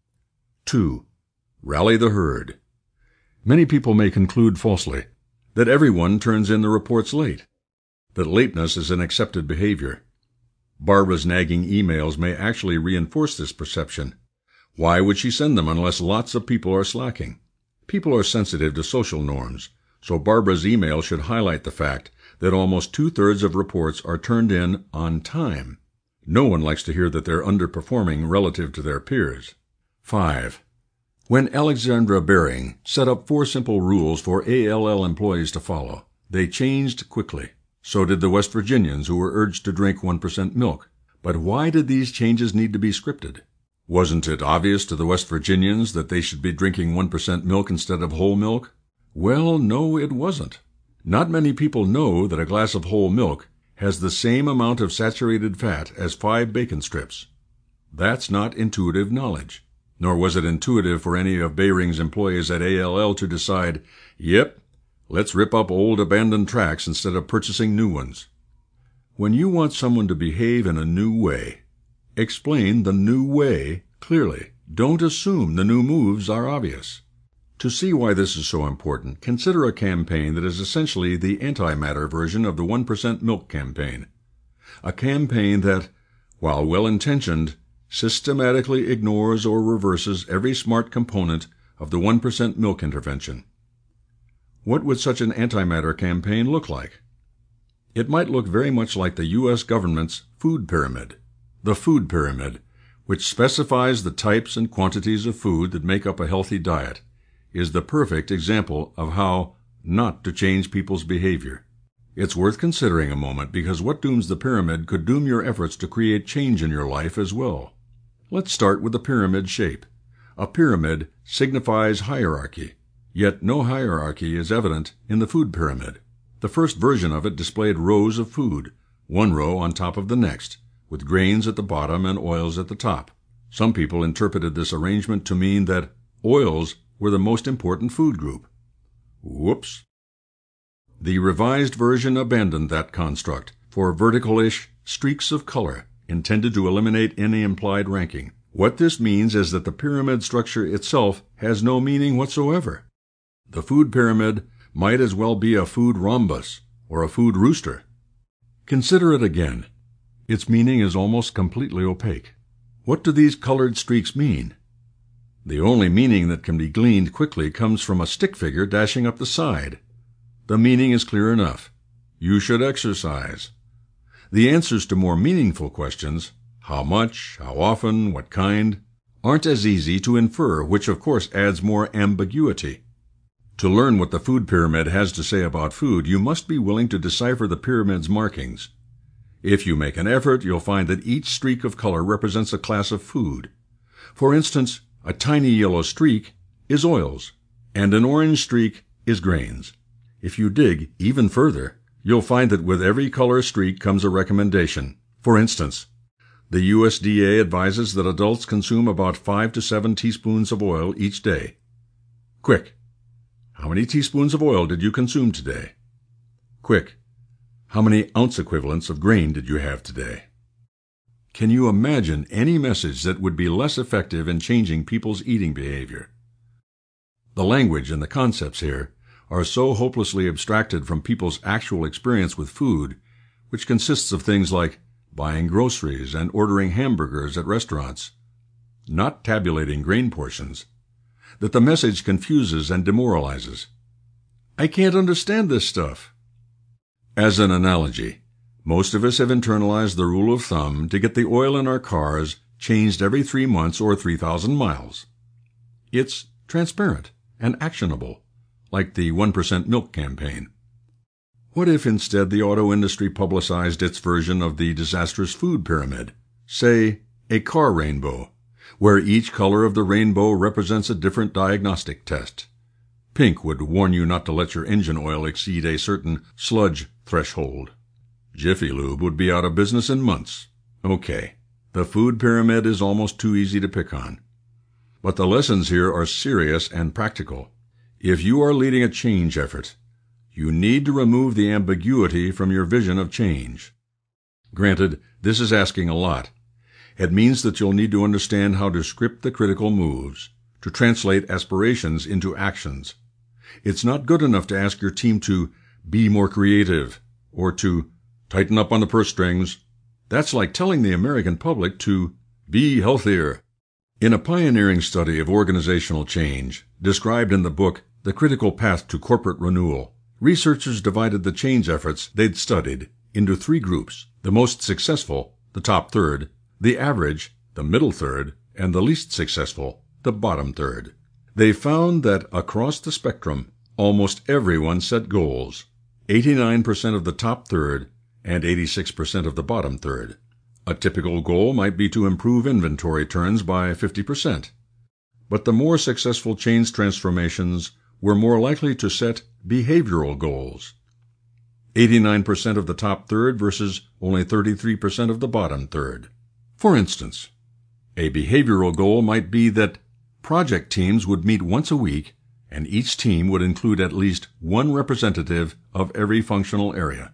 Two. Rally the herd. Many people may conclude falsely that everyone turns in the reports late, that lateness is an accepted behavior. Barbara's nagging emails may actually reinforce this perception. Why would she send them unless lots of people are slacking? People are sensitive to social norms, so Barbara's email should highlight the fact that almost two-thirds of reports are turned in on time. No one likes to hear that they're underperforming relative to their peers. Five. When Alexandra Bering set up four simple rules for A L L employees to follow, they changed quickly. So did the West Virginians, who were urged to drink one percent milk. But why did these changes need to be scripted? Wasn't it obvious to the West Virginians that they should be drinking one percent milk instead of whole milk? Well, no, it wasn't. Not many people know that a glass of whole milk has the same amount of saturated fat as five bacon strips. That's not intuitive knowledge. Nor was it intuitive for any of Bering's employees at A L L to decide, yep, let's rip up old abandoned tracks instead of purchasing new ones. When you want someone to behave in a new way, explain the new way clearly. Don't assume the new moves are obvious. To see why this is so important, consider a campaign that is essentially the antimatter version of the one percent milk campaign. A campaign that, while well-intentioned, systematically ignores or reverses every smart component of the one percent milk intervention. What would such an antimatter campaign look like? It might look very much like the U S government's food pyramid. The food pyramid, which specifies the types and quantities of food that make up a healthy diet, is the perfect example of how not to change people's behavior. It's worth considering a moment because what dooms the pyramid could doom your efforts to create change in your life as well. Let's start with the pyramid shape. A pyramid signifies hierarchy, yet no hierarchy is evident in the food pyramid. The first version of it displayed rows of food, one row on top of the next, with grains at the bottom and oils at the top. Some people interpreted this arrangement to mean that oils were the most important food group. Whoops. The revised version abandoned that construct for vertical-ish streaks of color intended to eliminate any implied ranking. What this means is that the pyramid structure itself has no meaning whatsoever. The food pyramid might as well be a food rhombus or a food rooster. Consider it again. Its meaning is almost completely opaque. What do these colored streaks mean? The only meaning that can be gleaned quickly comes from a stick figure dashing up the side. The meaning is clear enough. You should exercise. The answers to more meaningful questions, how much, how often, what kind, aren't as easy to infer, which of course adds more ambiguity. To learn what the food pyramid has to say about food, you must be willing to decipher the pyramid's markings. If you make an effort, you'll find that each streak of color represents a class of food. For instance, a tiny yellow streak is oils, and an orange streak is grains. If you dig even further, you'll find that with every color streak comes a recommendation. For instance, the U S D A advises that adults consume about five to seven teaspoons of oil each day. Quick! How many teaspoons of oil did you consume today? Quick! How many ounce equivalents of grain did you have today? Can you imagine any message that would be less effective in changing people's eating behavior? The language and the concepts here are so hopelessly abstracted from people's actual experience with food, which consists of things like buying groceries and ordering hamburgers at restaurants, not tabulating grain portions, that the message confuses and demoralizes. I can't understand this stuff. As an analogy, most of us have internalized the rule of thumb to get the oil in our cars changed every three months or three thousand miles. It's transparent and actionable, like the one percent milk campaign. What if instead the auto industry publicized its version of the disastrous food pyramid, say, a car rainbow, where each color of the rainbow represents a different diagnostic test? Pink would warn you not to let your engine oil exceed a certain sludge threshold. Jiffy Lube would be out of business in months. Okay, the food pyramid is almost too easy to pick on. But the lessons here are serious and practical. If you are leading a change effort, you need to remove the ambiguity from your vision of change. Granted, this is asking a lot. It means that you'll need to understand how to script the critical moves, to translate aspirations into actions. It's not good enough to ask your team to be more creative or to tighten up on the purse strings. That's like telling the American public to be healthier. In a pioneering study of organizational change, described in the book The Critical Path to Corporate Renewal, researchers divided the change efforts they'd studied into three groups: the most successful, the top third, the average, the middle third, and the least successful, the bottom third. They found that across the spectrum, almost everyone set goals, eighty-nine percent of the top third and eighty-six percent of the bottom third. A typical goal might be to improve inventory turns by fifty percent. But the more successful change transformations were more likely to set behavioral goals. eighty-nine percent of the top third versus only thirty-three percent of the bottom third. For instance, a behavioral goal might be that project teams would meet once a week and each team would include at least one representative of every functional area.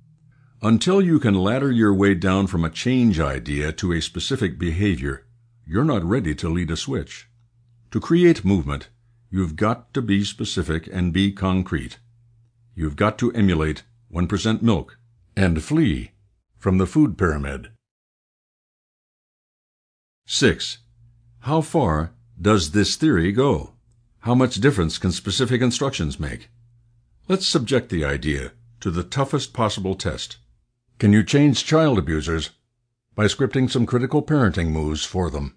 Until you can ladder your way down from a change idea to a specific behavior, you're not ready to lead a switch. To create movement, you've got to be specific and be concrete. You've got to emulate one percent milk and flee from the food pyramid. Six. How far does this theory go? How much difference can specific instructions make? Let's subject the idea to the toughest possible test. Can you change child abusers by scripting some critical parenting moves for them?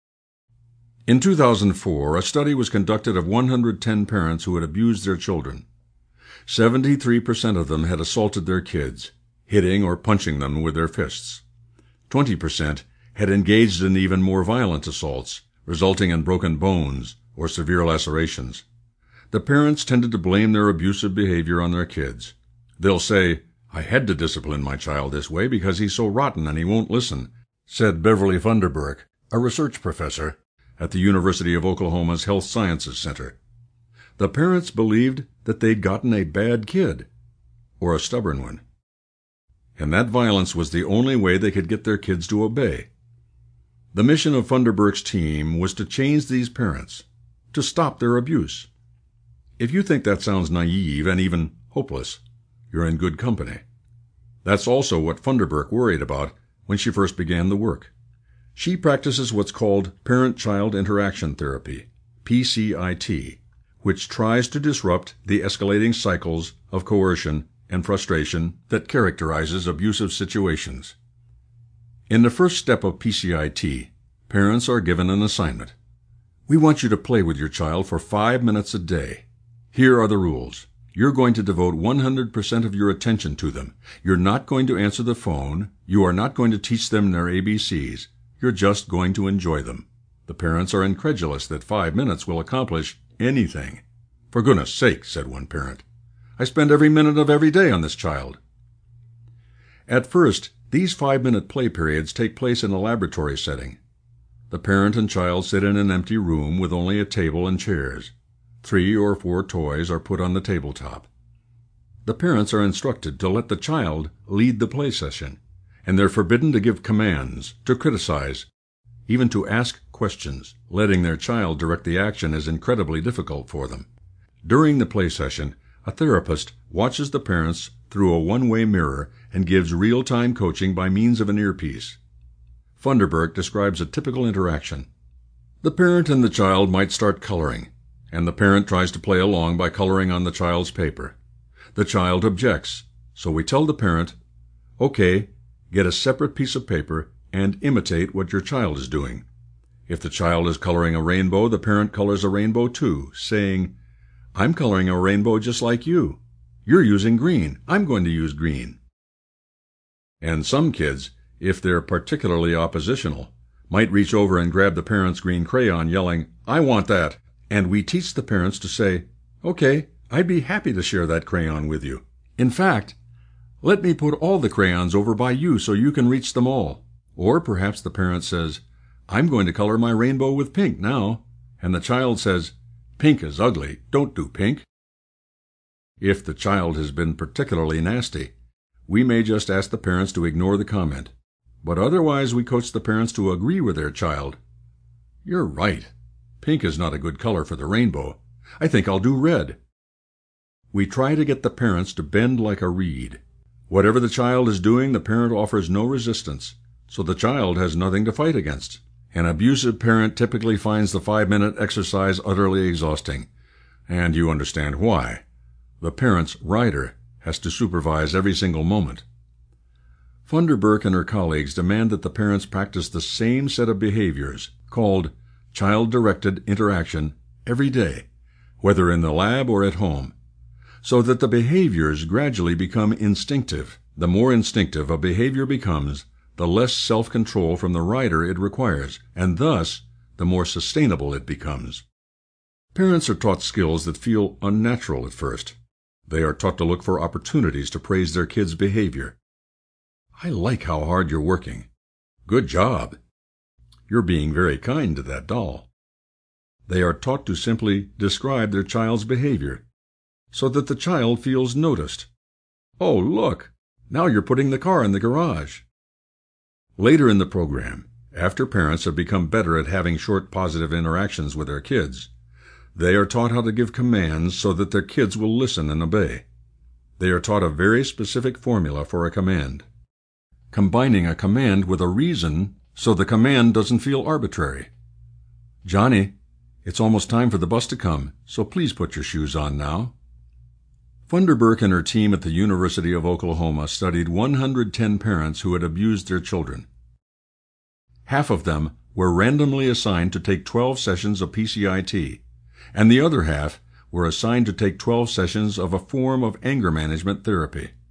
In two thousand four, a study was conducted of one hundred ten parents who had abused their children. seventy-three percent of them had assaulted their kids, hitting or punching them with their fists. twenty percent had engaged in even more violent assaults, resulting in broken bones or severe lacerations. The parents tended to blame their abusive behavior on their kids. They'll say, "I had to discipline my child this way because he's so rotten and he won't listen," said Beverly Funderburk, a research professor at the University of Oklahoma's Health Sciences Center. The parents believed that they'd gotten a bad kid, or a stubborn one. And that violence was the only way they could get their kids to obey. The mission of Funderburk's team was to change these parents, to stop their abuse. If you think that sounds naive and even hopeless, you're in good company. That's also what Funderburk worried about when she first began the work. She practices what's called Parent-Child Interaction Therapy, P C I T, which tries to disrupt the escalating cycles of coercion and frustration that characterizes abusive situations. In the first step of P C I T, parents are given an assignment. We want you to play with your child for five minutes a day. Here are the rules. You're going to devote one hundred percent of your attention to them. You're not going to answer the phone. You are not going to teach them their A B Cs. You're just going to enjoy them. The parents are incredulous that five minutes will accomplish anything. "For goodness sake," said one parent, "I spend every minute of every day on this child." At first, these five-minute play periods take place in a laboratory setting. The parent and child sit in an empty room with only a table and chairs. Three or four toys are put on the tabletop. The parents are instructed to let the child lead the play session, and they're forbidden to give commands, to criticize, even to ask questions. Letting their child direct the action is incredibly difficult for them. During the play session, A therapist watches the parents through a one-way mirror and gives real-time coaching by means of an earpiece. Funderburk describes a typical interaction. The parent and the child might start coloring, and the parent tries to play along by coloring on the child's paper. The child objects, so we tell the parent, "Okay, get a separate piece of paper and imitate what your child is doing." If the child is coloring a rainbow, the parent colors a rainbow too, saying, "I'm coloring a rainbow just like you. You're using green. I'm going to use green." And some kids, if they're particularly oppositional, might reach over and grab the parent's green crayon, yelling, "I want that!" And we teach the parents to say, "Okay, I'd be happy to share that crayon with you. In fact, let me put all the crayons over by you so you can reach them all." Or perhaps the parent says, "I'm going to color my rainbow with pink now." And the child says, "Pink is ugly. Don't do pink." If the child has been particularly nasty, we may just ask the parents to ignore the comment. But otherwise we coach the parents to agree with their child. "You're right. Pink is not a good color for the rainbow. I think I'll do red." We try to get the parents to bend like a reed. Whatever the child is doing, the parent offers no resistance, so the child has nothing to fight against. An abusive parent typically finds the five-minute exercise utterly exhausting, and you understand why. The parent's rider has to supervise every single moment. Funderburk and her colleagues demand that the parents practice the same set of behaviors, called child-directed interaction, every day, whether in the lab or at home, so that the behaviors gradually become instinctive. The more instinctive a behavior becomes, the less self-control from the rider it requires, and thus the more sustainable it becomes. Parents are taught skills that feel unnatural at first. They are taught to look for opportunities to praise their kids' behavior. "I like how hard you're working." "Good job." "You're being very kind to that doll." They are taught to simply describe their child's behavior, so that the child feels noticed. "Oh, look, now you're putting the car in the garage." Later in the program, after parents have become better at having short positive interactions with their kids, they are taught how to give commands so that their kids will listen and obey. They are taught a very specific formula for a command, combining a command with a reason so the command doesn't feel arbitrary. "Johnny, it's almost time for the bus to come, so please put your shoes on now." Funderburk and her team at the University of Oklahoma studied one hundred ten parents who had abused their children. Half of them were randomly assigned to take twelve sessions of P C I T, and the other half were assigned to take twelve sessions of a form of anger management therapy.